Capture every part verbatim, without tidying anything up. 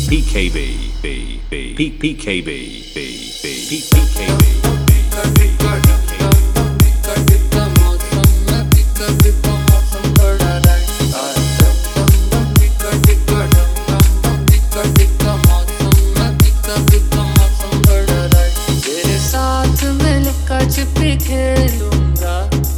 P K B B B P P K B B B P P K B छिपी खेलूंगा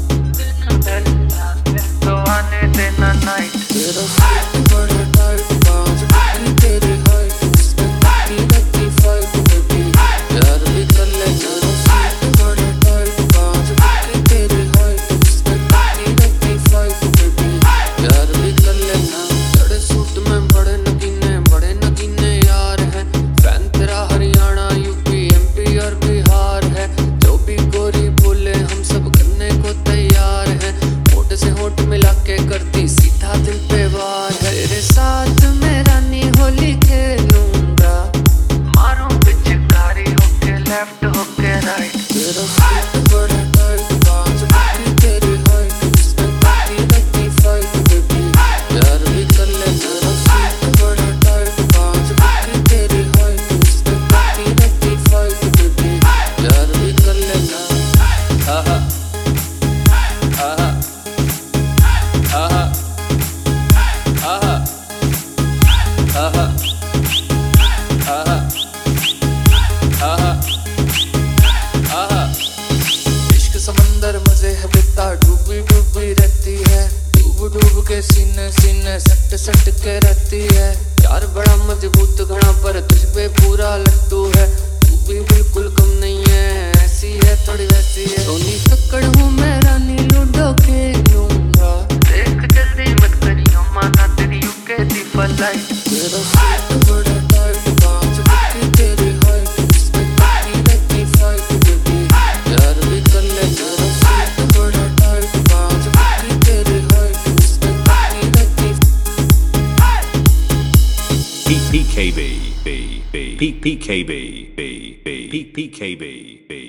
तो आने देना नाइट तेरा सूट बड़ा टाइट बाज बिकनी तेरी हाइट उसके तकी रखी फाइट बेबी प्यार भी कर ले तेरा सूट बड़ा टाइट बाज बिकनी तेरी हाइट उसके तकी रखी फाइट बेबी प्यार भी कर लेना तेरे सूट में बड़े नगीने बड़े नगीने यार हैं फैन तेरा हरियाणा यूपी एमपी और बिहार है जो भी गोरी बोले हम सब करने को तैयार हैं होठ से होठ मिला के करती सीधा दिल पे वार है तेरे साथ मैं रानी होली खेलूंगा मारूं पिचकारी होके लेफ्ट होके राइट तेरा सूट बड़ा टाइट बाज बिकनी तेरी हाइट उसके तकी रखी फाइट बेबी प्यार भी कर ले तेरा सूट बड़ा टाइट बाज बिकनी तेरी हाइट उसके तकी रखी फाइट बेबी प्यार भी कर लेना आहा आहा आहा आहा आहा आहा आहा आहा इश्क समंदर मजे है बिता डूबी डूबी रहती है डूब डूब के सीने सीने सट सट के रहती है यार बड़ा मजबूत घड़ा पर तुझ पे पूरा लट्टू है तू भी बिल्कुल कम नहीं है ऐसी है थोड़ी वैसी है सोनी कक्कड़ हूँ मैं रानी लूडो खेलूंगा देख जल्दी मत करियो माना तेरी यूके दी फलाई तेरा सूट बड़ा टाइट बाज बिकनी तेरी हाइट उसके तकी रखी फाइट बेबी प्यार भी कर ले तेरा सूट बड़ा टाइट बाज बिकनी तेरी हाइट उसके तकी रखी P P K B B B P P K B B B P P K B B